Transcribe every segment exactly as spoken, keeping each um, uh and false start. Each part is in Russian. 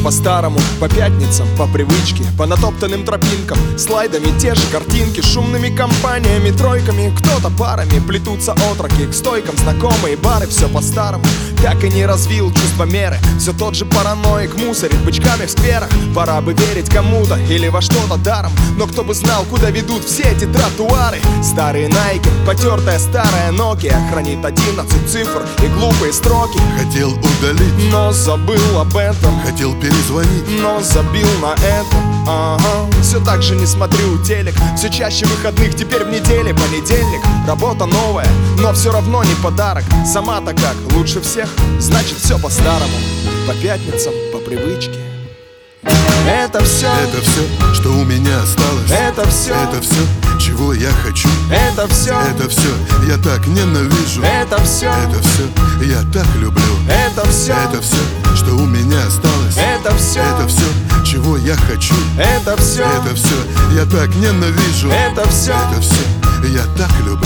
по-старому, по пятницам, по привычке, по натоптанным тропинкам, слайдами те же картинки, шумными компаниями, тройками, кто-то парами, плетутся отроки, к стойкам знакомые бары, все по-старому. Так и не развил чувство меры, все тот же параноик мусорит бычками в скверах. Пора бы верить кому-то или во что-то даром, но кто бы знал, куда ведут все эти тротуары. Старые Nike, потертая старая Nokia хранит одиннадцать цифр и глупые строки. Хотел удалить, но забыл об этом. хотел перезвонить, но забил на это. Ага. Все так же не смотрю телек, все чаще выходных, теперь в неделе понедельник. Работа новая, но все равно не подарок. Сама-то как, лучше всех, значит все по-старому. По пятницам, по привычке. Это все, это все, что у меня осталось. это все, Это все, чего я хочу. это все, Это все, я так ненавижу. это все, Это все, я так люблю. это все, Это все, что у меня осталось. это все, Это все, чего я хочу. это все, Это все, я так ненавижу. это все. Это все, я так люблю.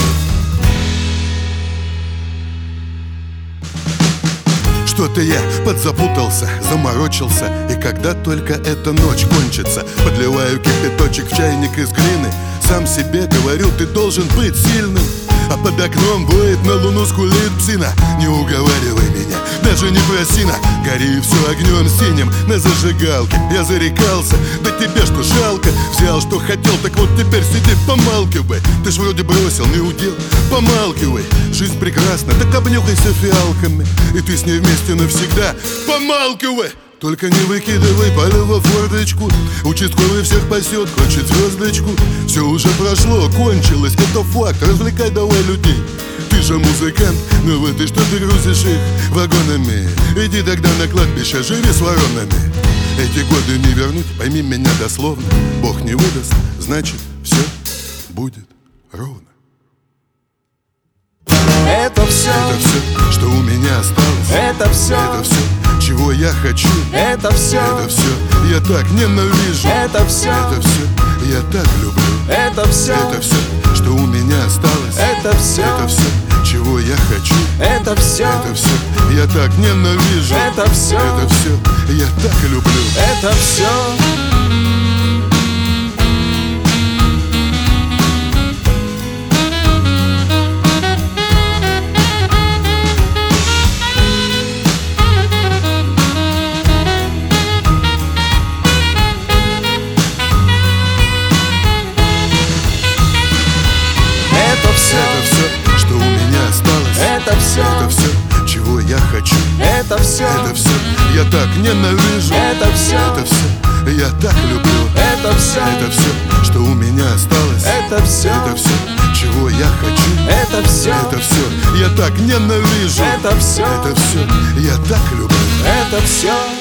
Что-то я подзапутался, заморочился. И когда только эта ночь кончится, подливаю кипяточек в чайник из глины. Сам себе говорю, ты должен быть сильным. А под окном воет, на луну скулит псина. Не уговаривай меня, даже не просина. Гори все огнем синим на зажигалке. Я зарекался, да тебе что жалко. Взял, что хотел, так вот теперь сиди, помалкивай. Ты ж вроде бросил, не удел, помалкивай. Жизнь прекрасна, так обнюхайся фиалками, и ты с ней вместе навсегда. Помалкивай! Только не выкидывай палево в форточку. Участковый всех пасет, хочет звездочку. Все уже прошло, кончилось, это факт. Развлекай давай людей. Ты же музыкант, но вот ты что ты грузишь их вагонами. Иди тогда на кладбище, живи с воронами. Эти годы не вернуть, пойми меня дословно. Бог не выдаст, значит все будет ровно. Это все, Это все, что у меня осталось. это все, Это все, чего я хочу. это все, Это все, я так ненавижу. это все, Это все, я так люблю. это все, Это все, что у меня осталось. это все, Это все, чего я хочу. это все, Это все, я так ненавижу. это все, Это все, я так люблю. это все. Это все, что у меня осталось. Это все, Это все, чего я хочу. это все, Это все, я так ненавижу. это все, Это все, я так люблю. это все, Это все, что у меня осталось. это все, Это все, чего я хочу. это все, Это все, я так ненавижу. это все, Это все, я так люблю. это все.